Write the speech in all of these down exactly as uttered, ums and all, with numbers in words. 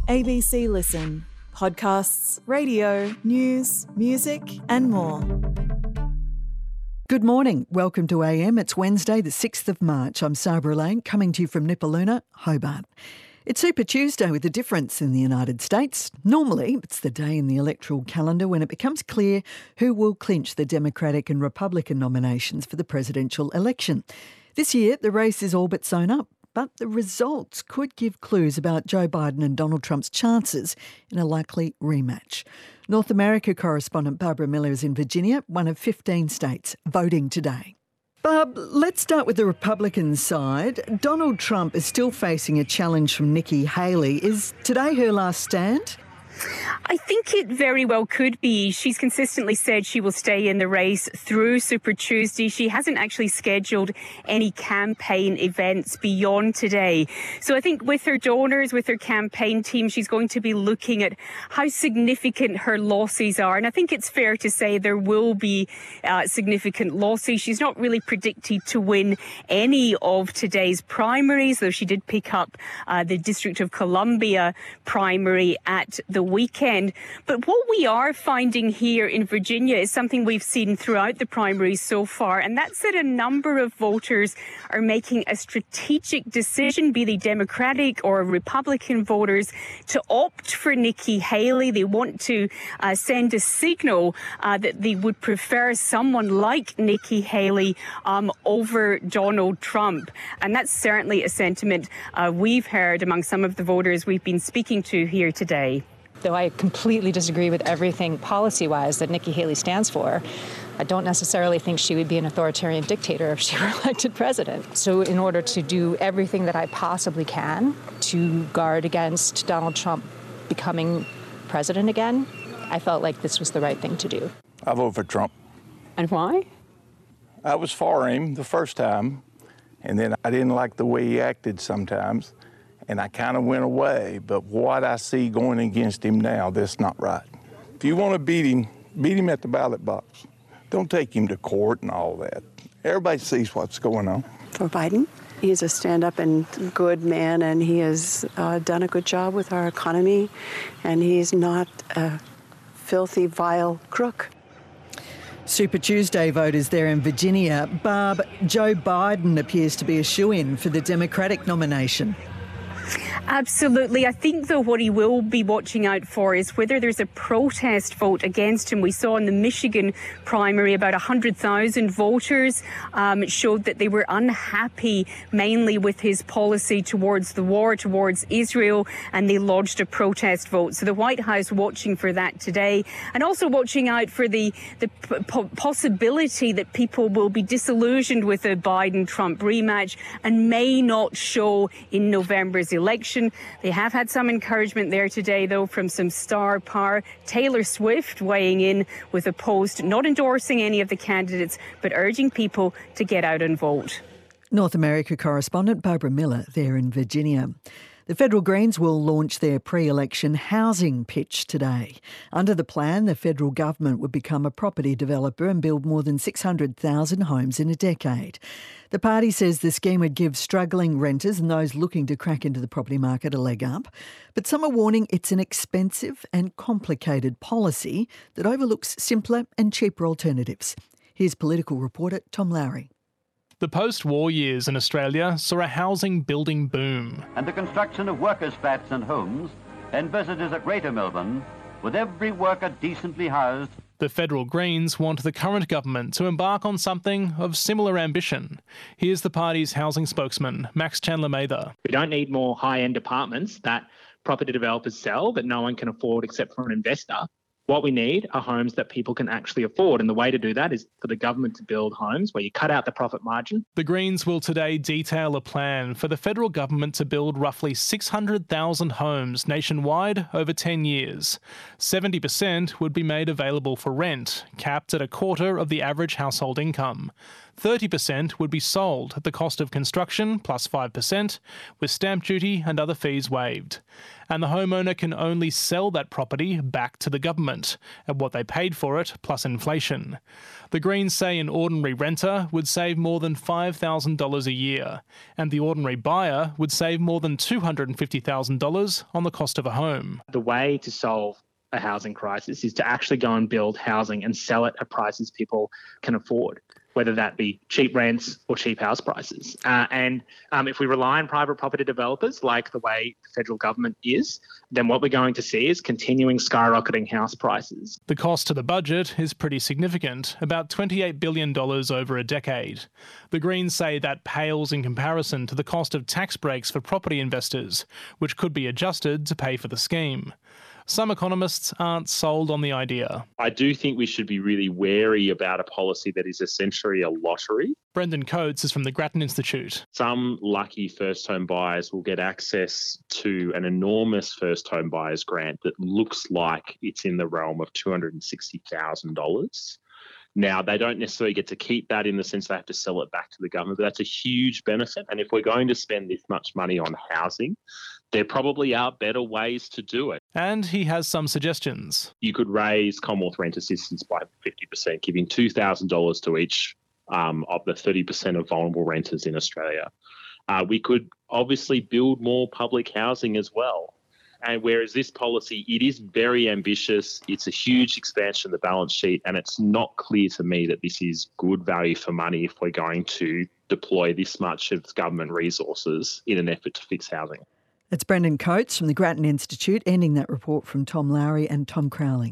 A B C Listen. Podcasts, radio, news, music and more. Good morning. Welcome to A M. It's Wednesday, the sixth of March. I'm Sabra Lane, coming to you from Nipaluna, Hobart. It's Super Tuesday with a difference in the United States. Normally, it's the day in the electoral calendar when it becomes clear who will clinch the Democratic and Republican nominations for the presidential election. This year, the race is all but sewn up, but the results could give clues about Joe Biden and Donald Trump's chances in a likely rematch. North America correspondent Barbara Miller is in Virginia, one of fifteen states voting today. Barb, let's start with the Republican side. Donald Trump is still facing a challenge from Nikki Haley. Is today her last stand? I think it very well could be. She's consistently said she will stay in the race through Super Tuesday. She hasn't actually scheduled any campaign events beyond today. So I think with her donors, with her campaign team, she's going to be looking at how significant her losses are. And I think it's fair to say there will be uh, significant losses. She's not really predicted to win any of today's primaries, though she did pick up uh, the District of Columbia primary at the weekend. But what we are finding here in Virginia is something we've seen throughout the primaries so far, and that's that a number of voters are making a strategic decision, be they Democratic or Republican voters, to opt for Nikki Haley. They want to uh, send a signal uh, that they would prefer someone like Nikki Haley um, over Donald Trump. And that's certainly a sentiment uh, we've heard among some of the voters we've been speaking to here today. Though I completely disagree with everything policy-wise that Nikki Haley stands for, I don't necessarily think she would be an authoritarian dictator if she were elected president. So in order to do everything that I possibly can to guard against Donald Trump becoming president again, I felt like this was the right thing to do. I vote for Trump. And why? I was for him the first time, and then I didn't like the way he acted sometimes. And I kind of went away, but what I see going against him now, that's not right. If you want to beat him, beat him at the ballot box. Don't take him to court and all that. Everybody sees what's going on. For Biden, he's a stand-up and good man, and he has uh, done a good job with our economy, and he's not a filthy, vile crook. Super Tuesday voters there in Virginia. Barb, Joe Biden appears to be a shoo-in for the Democratic nomination. Absolutely. I think, though, what he will be watching out for is whether there's a protest vote against him. We saw in the Michigan primary about one hundred thousand voters um, showed that they were unhappy mainly with his policy towards the war, towards Israel, and they lodged a protest vote. So the White House watching for that today, and also watching out for the, the p- possibility that people will be disillusioned with a Biden-Trump rematch and may not show in November's election. They have had some encouragement there today, though, from some star power. Taylor Swift weighing in with a post not endorsing any of the candidates, but urging people to get out and vote. North America correspondent Barbara Miller there in Virginia. The Federal Greens will launch their pre-election housing pitch today. Under the plan, the federal government would become a property developer and build more than six hundred thousand homes in a decade. The party says the scheme would give struggling renters and those looking to crack into the property market a leg up. But some are warning it's an expensive and complicated policy that overlooks simpler and cheaper alternatives. Here's political reporter Tom Lowry. The post-war years in Australia saw a housing building boom. And the construction of workers' flats and homes, and visitors at Greater Melbourne, with every worker decently housed. The Federal Greens want the current government to embark on something of similar ambition. Here's the party's housing spokesman, Max Chandler-Mather. We don't need more high-end apartments that property developers sell that no one can afford except for an investor. What we need are homes that people can actually afford, and the way to do that is for the government to build homes where you cut out the profit margin. The Greens will today detail a plan for the federal government to build roughly six hundred thousand homes nationwide over ten years. seventy percent would be made available for rent, capped at a quarter of the average household income. thirty percent would be sold at the cost of construction plus five percent, with stamp duty and other fees waived. and the homeowner can only sell that property back to the government at what they paid for it plus inflation. The Greens say an ordinary renter would save more than five thousand dollars a year, and the ordinary buyer would save more than two hundred fifty thousand dollars on the cost of a home. The way to solve a housing crisis is to actually go and build housing and sell it at prices people can afford, whether that be cheap rents or cheap house prices. Uh, and um, if we rely on private property developers, like the way the federal government is, then what we're going to see is continuing skyrocketing house prices. The cost to the budget is pretty significant, about twenty-eight billion dollars over a decade. The Greens say that pales in comparison to the cost of tax breaks for property investors, which could be adjusted to pay for the scheme. Some economists aren't sold on the idea. I do think we should be really wary about a policy that is essentially a lottery. Brendan Coates is from the Grattan Institute. Some lucky first home buyers will get access to an enormous first home buyers grant that looks like it's in the realm of two hundred sixty thousand dollars. Now, they don't necessarily get to keep that in the sense they have to sell it back to the government, but that's a huge benefit. And if we're going to spend this much money on housing, there probably are better ways to do it. And he has some suggestions. You could raise Commonwealth rent assistance by fifty percent, giving two thousand dollars to each um, of the thirty percent of vulnerable renters in Australia. Uh, we could obviously build more public housing as well. And whereas this policy, it is very ambitious, it's a huge expansion of the balance sheet, and it's not clear to me that this is good value for money if we're going to deploy this much of government resources in an effort to fix housing. It's Brendan Coates from the Grattan Institute, ending that report from Tom Lowry and Tom Crowley.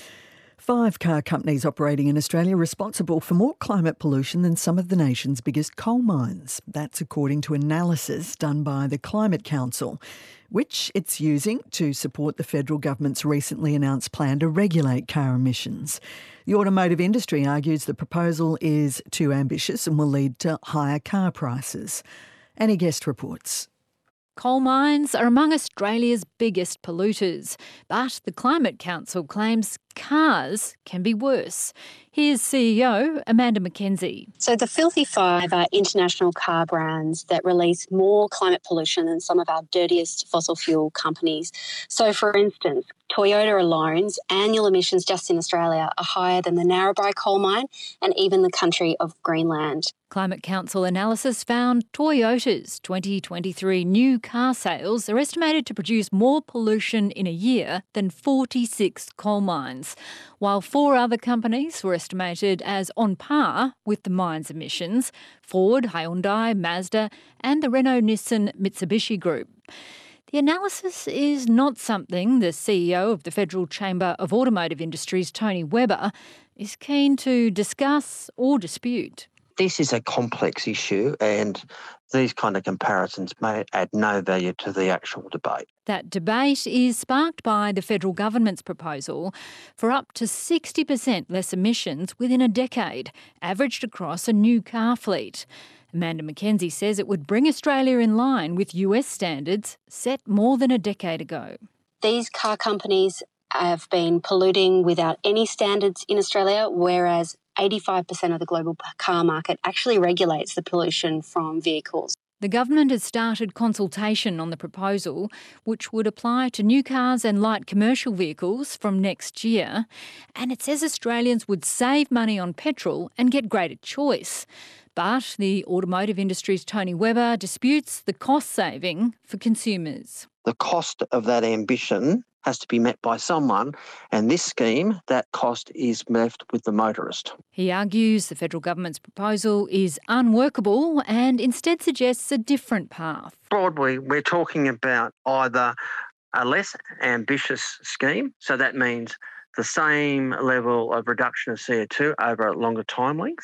Five car companies operating in Australia responsible for more climate pollution than some of the nation's biggest coal mines. That's according to analysis done by the Climate Council, which it's using to support the federal government's recently announced plan to regulate car emissions. The automotive industry argues the proposal is too ambitious and will lead to higher car prices. Annie Guest reports. Coal mines are among Australia's biggest polluters, but the Climate Council claims cars can be worse. Here's C E O Amanda McKenzie. So the Filthy Five are international car brands that release more climate pollution than some of our dirtiest fossil fuel companies. So, for instance, Toyota alone's annual emissions just in Australia are higher than the Narrabri coal mine and even the country of Greenland. Climate Council analysis found Toyota's twenty twenty-three new car sales are estimated to produce more pollution in a year than forty-six coal mines, while four other companies were estimated as on par with the mine's emissions: Ford, Hyundai, Mazda and the Renault-Nissan Mitsubishi Group. The analysis is not something the C E O of the Federal Chamber of Automotive Industries, Tony Webber, is keen to discuss or dispute. This is a complex issue and these kind of comparisons may add no value to the actual debate. That debate is sparked by the federal government's proposal for up to sixty percent less emissions within a decade, averaged across a new car fleet. Amanda McKenzie says it would bring Australia in line with U S standards set more than a decade ago. These car companies have been polluting without any standards in Australia, whereas eighty-five percent of the global car market actually regulates the pollution from vehicles. The government has started consultation on the proposal, which would apply to new cars and light commercial vehicles from next year, and it says Australians would save money on petrol and get greater choice. But the automotive industry's Tony Webber disputes the cost saving for consumers. The cost of that ambition has to be met by someone, and this scheme, that cost is left with the motorist. He argues the federal government's proposal is unworkable and instead suggests a different path. Broadly, we're talking about either a less ambitious scheme, so that means the same level of reduction of C O two over a longer time length,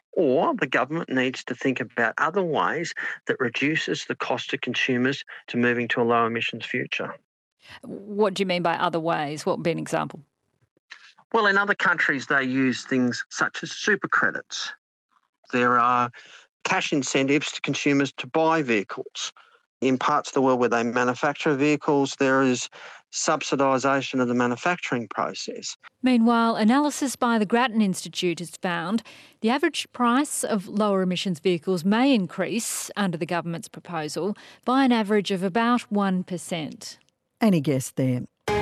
or the government needs to think about other ways that reduces the cost to consumers to moving to a low emissions future. What do you mean by other ways? What would be an example? Well, in other countries, they use things such as super credits. There are cash incentives to consumers to buy vehicles. In parts of the world where they manufacture vehicles, there is subsidisation of the manufacturing process. Meanwhile, analysis by the Grattan Institute has found the average price of lower emissions vehicles may increase under the government's proposal by an average of about one percent. Any guess there.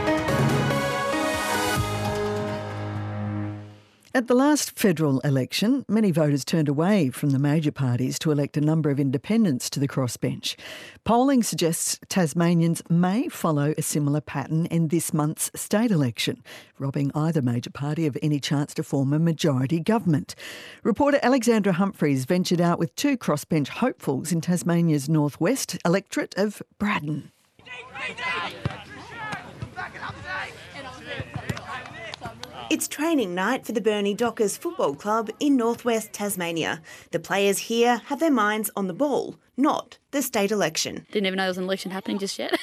At the last federal election, many voters turned away from the major parties to elect a number of independents to the crossbench. Polling suggests Tasmanians may follow a similar pattern in this month's state election, robbing either major party of any chance to form a majority government. Reporter Alexandra Humphreys ventured out with two crossbench hopefuls in Tasmania's northwest electorate of Braddon. It's training night for the Burnie Dockers Football Club in northwest Tasmania. The players here have their minds on the ball, not the state election. Didn't even know there was an election happening just yet.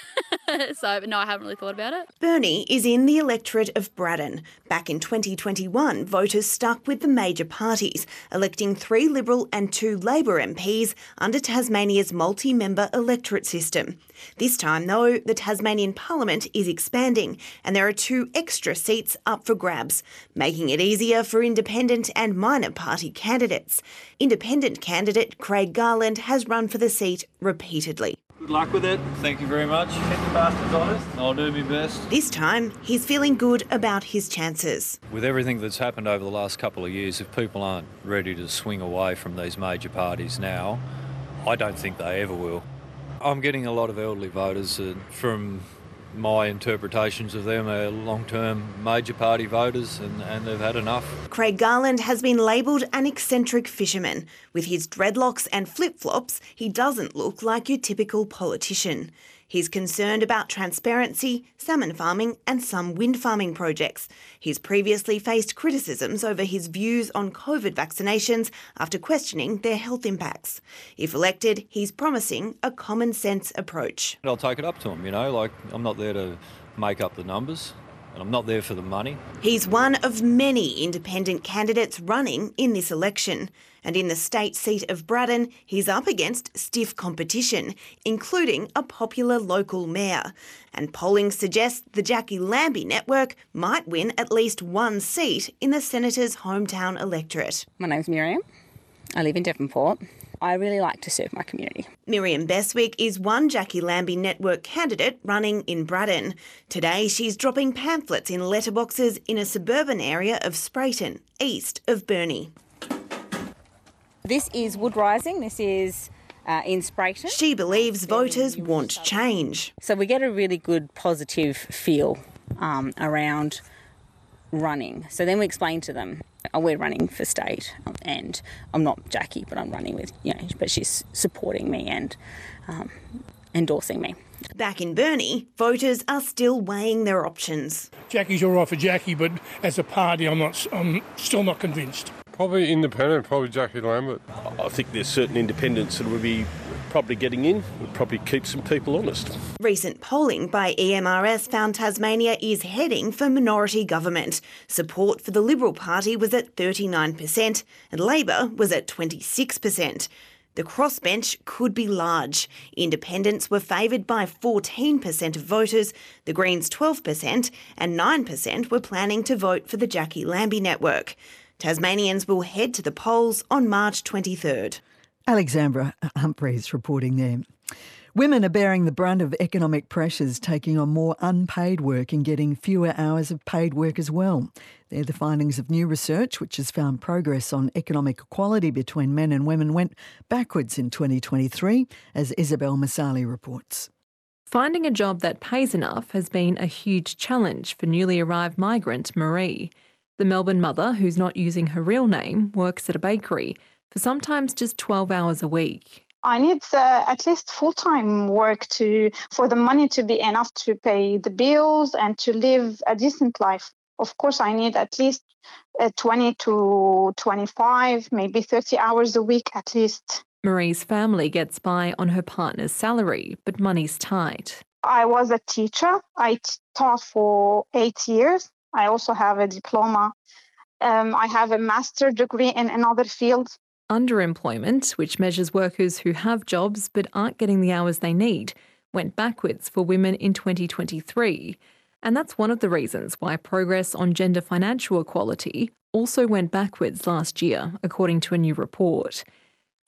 So, no, I haven't really thought about it. Burnie is in the electorate of Braddon. Back in twenty twenty-one, voters stuck with the major parties, electing three Liberal and two Labor M Ps under Tasmania's multi-member electorate system. This time, though, the Tasmanian Parliament is expanding and there are two extra seats up for grabs, making it easier for independent and minor party candidates. Independent candidate Craig Garland has run for the seat repeatedly. Good luck with it. Thank you very much. Keep the bastards honest. I'll do my best. This time, he's feeling good about his chances. With everything that's happened over the last couple of years, if people aren't ready to swing away from these major parties now, I don't think they ever will. I'm getting a lot of elderly voters uh, from my interpretations of them are long-term major party voters and, and they've had enough. Craig Garland has been labelled an eccentric fisherman. With his dreadlocks and flip-flops, he doesn't look like your typical politician. He's concerned about transparency, salmon farming and some wind farming projects. He's previously faced criticisms over his views on COVID vaccinations after questioning their health impacts. If elected, he's promising a common sense approach. I'll take it up to him, you know, like I'm not there to make up the numbers and I'm not there for the money. He's one of many independent candidates running in this election. And in the state seat of Braddon, he's up against stiff competition, including a popular local mayor. And polling suggests the Jackie Lambie network might win at least one seat in the senator's hometown electorate. My name's Miriam. I live in Devonport. I really like to serve my community. Miriam Beswick is one Jackie Lambie network candidate running in Braddon. Today she's dropping pamphlets in letterboxes in a suburban area of Spreyton, east of Burnie. This is Wood Rising. This is uh, in Spreyton. She believes voters want change. So we get a really good positive feel um, around running. So then we explain to them, oh, we're running for state and I'm not Jackie, but I'm running with, you know, but she's supporting me and um, endorsing me. Back in Burnie, voters are still weighing their options. Jackie's all right for Jackie, but as a party, I'm not. I'm still not convinced. Probably independent, probably Jackie Lambert. I think there's certain independents that would be probably getting in, would probably keep some people honest. Recent polling by E M R S found Tasmania is heading for minority government. Support for the Liberal Party was at thirty-nine percent and Labor was at twenty-six percent. The crossbench could be large. Independents were favoured by fourteen percent of voters, the Greens twelve percent, and nine percent were planning to vote for the Jackie Lambie network. Tasmanians will head to the polls on March twenty-third. Alexandra Humphreys reporting there. Women are bearing the brunt of economic pressures, taking on more unpaid work and getting fewer hours of paid work as well. They're the findings of new research, which has found progress on economic equality between men and women went backwards in twenty twenty-three, as Isabel Masali reports. Finding a job that pays enough has been a huge challenge for newly arrived migrant Marie. The Melbourne mother, who's not using her real name, works at a bakery for sometimes just twelve hours a week. I need uh, at least full-time work to for the money to be enough to pay the bills and to live a decent life. Of course, I need at least uh, twenty to twenty-five, maybe thirty hours a week at least. Marie's family gets by on her partner's salary, but money's tight. I was a teacher. I t- taught for eight years. I also have a diploma. Um, I have a master's degree in another field. Underemployment, which measures workers who have jobs but aren't getting the hours they need, went backwards for women in twenty twenty-three. And that's one of the reasons why progress on gender financial equality also went backwards last year, according to a new report.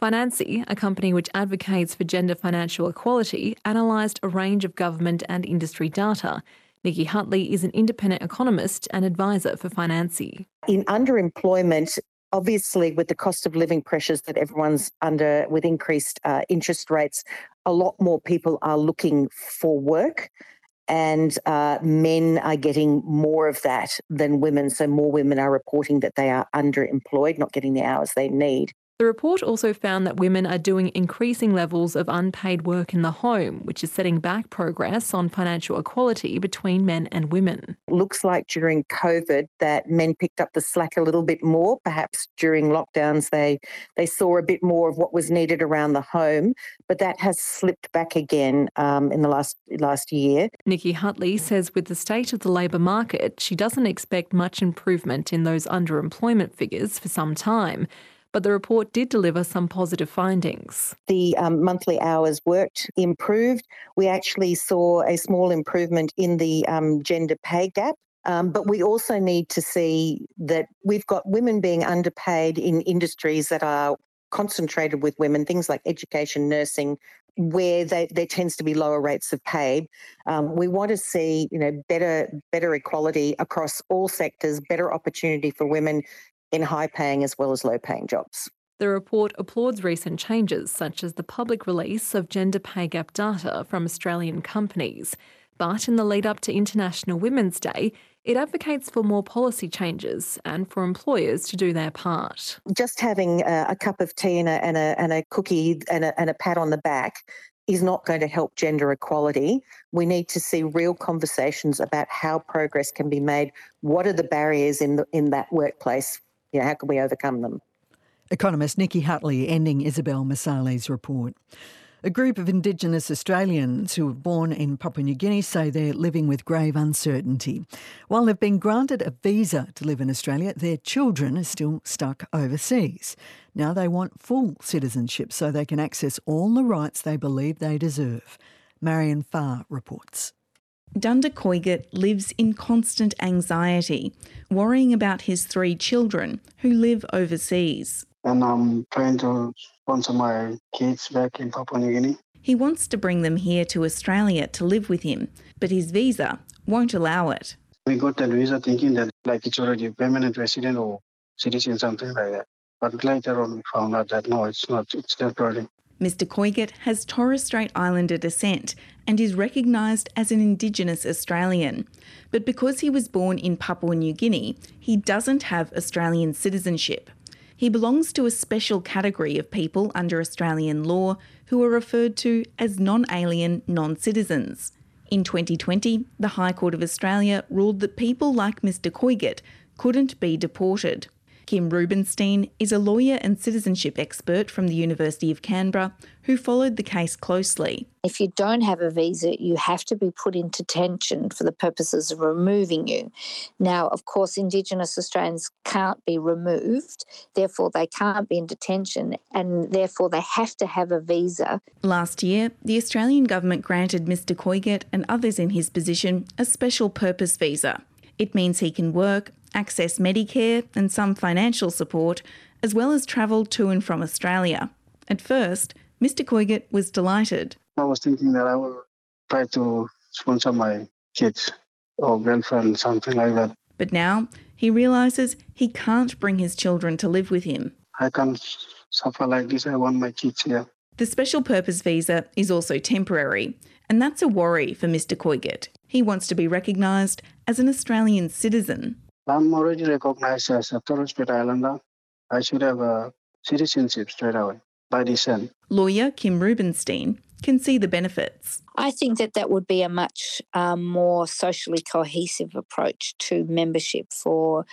Financy, a company which advocates for gender financial equality, analysed a range of government and industry data. Nikki Hutley is an independent economist and advisor for Financy. In underemployment, obviously with the cost of living pressures that everyone's under, with increased uh, interest rates, a lot more people are looking for work. And uh, men are getting more of that than women. So more women are reporting that they are underemployed, not getting the hours they need. The report also found that women are doing increasing levels of unpaid work in the home, which is setting back progress on financial equality between men and women. Looks like during COVID that men picked up the slack a little bit more. Perhaps during lockdowns they, they saw a bit more of what was needed around the home, but that has slipped back again um, in the last, last year. Nikki Hutley says with the state of the labour market, she doesn't expect much improvement in those underemployment figures for some time. But the report did deliver some positive findings. The um, monthly hours worked improved. We actually saw a small improvement in the um, gender pay gap. Um, but we also need to see that we've got women being underpaid in industries that are concentrated with women, things like education, nursing, where they, there tends to be lower rates of pay. Um, we want to see, you know, better, better equality across all sectors, better opportunity for women in high-paying as well as low-paying jobs. The report applauds recent changes, such as the public release of gender pay gap data from Australian companies. But in the lead-up to International Women's Day, it advocates for more policy changes and for employers to do their part. Just having a, a cup of tea and a, and a, and a cookie and a, and a pat on the back is not going to help gender equality. We need to see real conversations about how progress can be made. What are the barriers in the, in that workplace? You know, how can we overcome them? Economist Nikki Hutley ending Isabel Masali's report. A group of Indigenous Australians who were born in Papua New Guinea say they're living with grave uncertainty. While they've been granted a visa to live in Australia, their children are still stuck overseas. Now they want full citizenship so they can access all the rights they believe they deserve. Marion Farr reports. Dunda Koigat lives in constant anxiety, worrying about his three children who live overseas. And I'm trying to sponsor my kids back in Papua New Guinea. He wants to bring them here to Australia to live with him, but his visa won't allow it. We got that visa thinking that like it's already a permanent resident or citizen, something like that. But later on we found out that no, it's not, it's temporary. Mister Koigat has Torres Strait Islander descent and is recognised as an Indigenous Australian. But because he was born in Papua New Guinea, he doesn't have Australian citizenship. He belongs to a special category of people under Australian law who are referred to as non-alien non-citizens. In twenty twenty, the High Court of Australia ruled that people like Mister Koigat couldn't be deported. Kim Rubenstein is a lawyer and citizenship expert from the University of Canberra who followed the case closely. If you don't have a visa, you have to be put into detention for the purposes of removing you. Now, of course, Indigenous Australians can't be removed, therefore they can't be in detention, and therefore they have to have a visa. Last year, the Australian government granted Mister Koigat and others in his position a special purpose visa. It means he can work, access Medicare and some financial support, as well as travel to and from Australia. At first, Mister Koigat was delighted. I was thinking that I will try to sponsor my kids or girlfriend, something like that. But now he realises he can't bring his children to live with him. I can't suffer like this. I want my kids here. The special purpose visa is also temporary, and that's a worry for Mister Koigat. He wants to be recognised as an Australian citizen. I'm already recognised as a Torres Strait Islander. I should have a citizenship straight away by descent. Lawyer Kim Rubenstein can see the benefits. I think that that would be a much um, more socially cohesive approach to membership for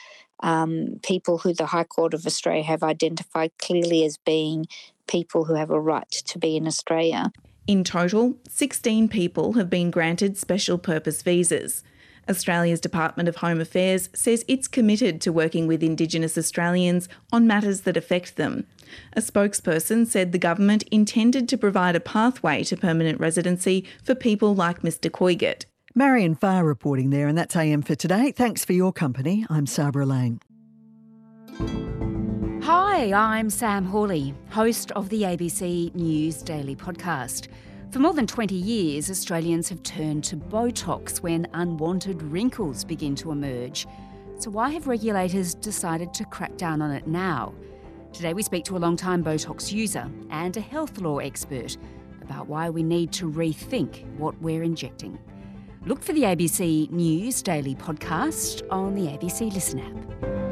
um, people who the High Court of Australia have identified clearly as being people who have a right to be in Australia. In total, sixteen people have been granted special purpose visas. Australia's Department of Home Affairs says it's committed to working with Indigenous Australians on matters that affect them. A spokesperson said the government intended to provide a pathway to permanent residency for people like Mister Koigat. Marion Farr reporting there, and that's A M for today. Thanks for your company. I'm Sabra Lane. Hi, I'm Sam Hawley, host of the A B C News Daily podcast. For more than twenty years, Australians have turned to Botox when unwanted wrinkles begin to emerge. So why have regulators decided to crack down on it now? Today we speak to a long-time Botox user and a health law expert about why we need to rethink what we're injecting. Look for the A B C News Daily podcast on the A B C Listen app.